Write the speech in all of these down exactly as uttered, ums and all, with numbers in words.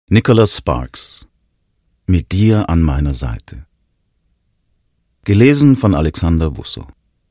Nicholas Sparks. Mit dir an meiner Seite. Gelesen von Alexander Wusso.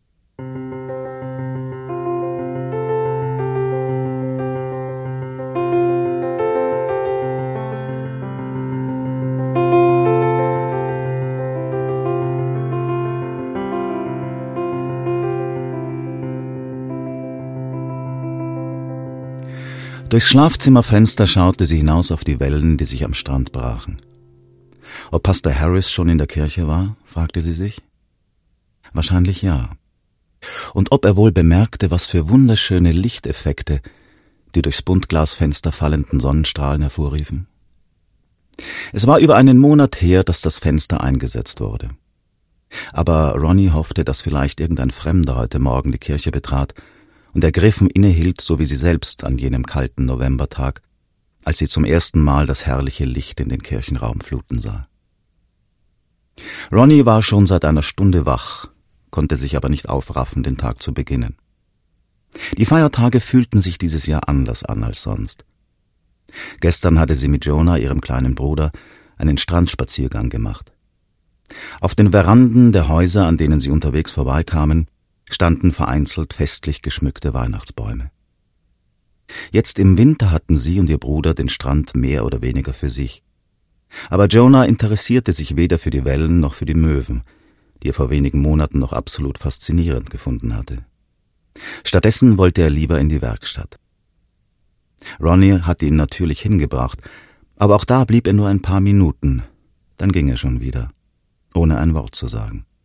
Durchs Schlafzimmerfenster schaute sie hinaus auf die Wellen, die sich am Strand brachen. Ob Pastor Harris schon in der Kirche war, fragte sie sich. Wahrscheinlich ja. Und ob er wohl bemerkte, was für wunderschöne Lichteffekte die durchs Buntglasfenster fallenden Sonnenstrahlen hervorriefen. Es war über einen Monat her, dass das Fenster eingesetzt wurde. Aber Ronnie hoffte, dass vielleicht irgendein Fremder heute Morgen die Kirche betrat und ergriffen innehielt, so wie sie selbst an jenem kalten Novembertag, als sie zum ersten Mal das herrliche Licht in den Kirchenraum fluten sah. Ronnie war schon seit einer Stunde wach, konnte sich aber nicht aufraffen, den Tag zu beginnen. Die Feiertage fühlten sich dieses Jahr anders an als sonst. Gestern hatte sie mit Jonah, ihrem kleinen Bruder, einen Strandspaziergang gemacht. Auf den Veranden der Häuser, an denen sie unterwegs vorbeikamen, standen vereinzelt festlich geschmückte Weihnachtsbäume. Jetzt im Winter hatten sie und ihr Bruder den Strand mehr oder weniger für sich. Aber Jonah interessierte sich weder für die Wellen noch für die Möwen, die er vor wenigen Monaten noch absolut faszinierend gefunden hatte. Stattdessen wollte er lieber in die Werkstatt. Ronnie hatte ihn natürlich hingebracht, aber auch da blieb er nur ein paar Minuten, dann ging er schon wieder, ohne ein Wort zu sagen.